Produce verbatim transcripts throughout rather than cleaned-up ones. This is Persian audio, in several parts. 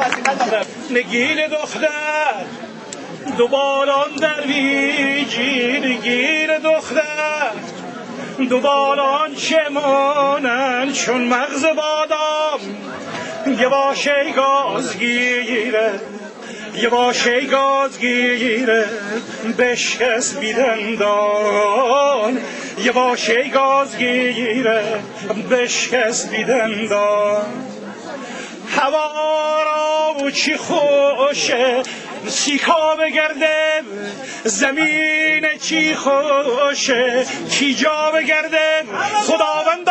نگین دختر دو بالان در ویجی، نگین دختر دو بالان چه مانند چون مغز بادام، یه باشه گاز گیره یه باشه گاز گیره بشکست بیدندان، یه باشه گاز گیره بشکست بیدندان. هوا را و چی خوشه سیکا بگرده، زمین چی خوشه کی جا بگرده، خداوند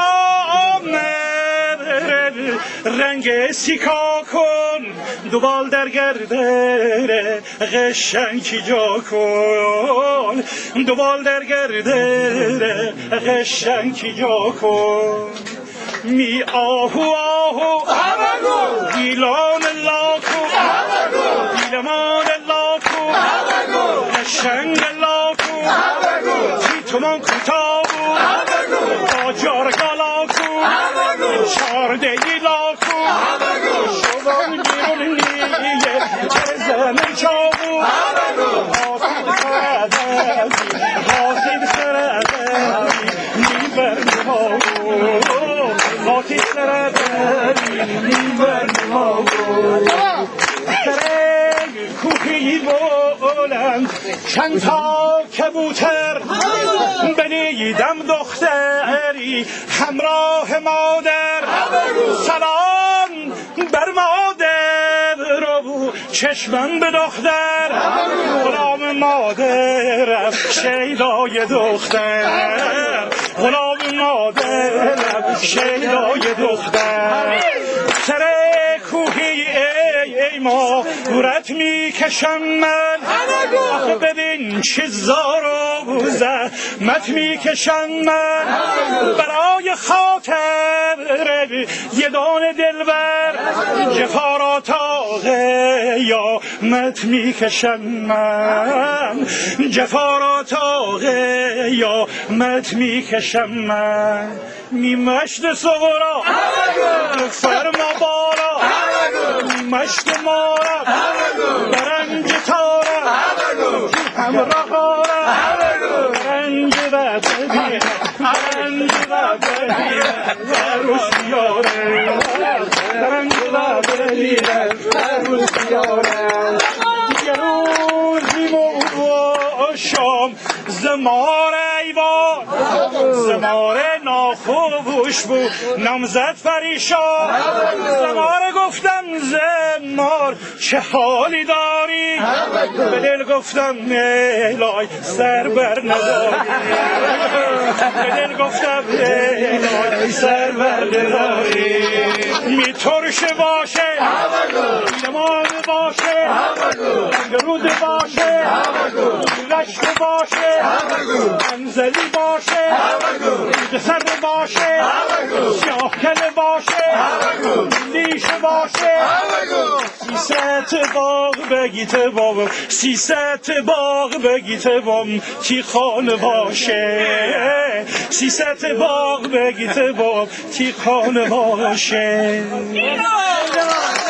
رنگ سیکا کن دوبال در گرده، قشنگ کی جا کن دوبال در گرده، قشنگ کی جا کن. می آهو آهو گیلان لاکو گیلمان لاکو قشنگ لاکو تی تومان کتابو با جارگا لاکو چارده ای لاکو شبان بیرون نیه چه زمین چابو حاسد سردی حاسد سردی نیبر نهاو حاسد سردی نیبر نهاو. سرنگ کوهی بلند چند تا کبوتر بنیدم دختری همراه مادر، سلام بر مادر رو چشمم به دختر، غلام مادرم شیدای دختر، غلام مادرم شیدای دختر. سر کوهی ای ای ما گورت میکشم من، آخه ببین چه زار و زحمت میکشم من، برای خاطر یه دانه دلبر جفا را تا قیامت میکشم من، جفا را تا قیامت میکشم من. میمشت صغرا فرما بالا مشت مارم برنج تارم همراه آرم برنج و ببینم برنج و ببینم روش بیارم برنج و ببینم روش بیارم. یه روزی موشم زمار ایوان، زمار ناخوش بود نامزد پریشان، زمار گفتم زمار چه حالی داری، به دل گفتم الای سر بر نداری، به دل گفتم الای سر بر نداری. می ترش باشه لیمان باشه رود باشه رشت باشه انزلی باشه سر باشه سیاه کله باشه لیش باشه سیست باغ بگیت بابم سیست باغ بگیت بابم تی خانه باشه سیست باغ بگیت بابم تی خانه باشه.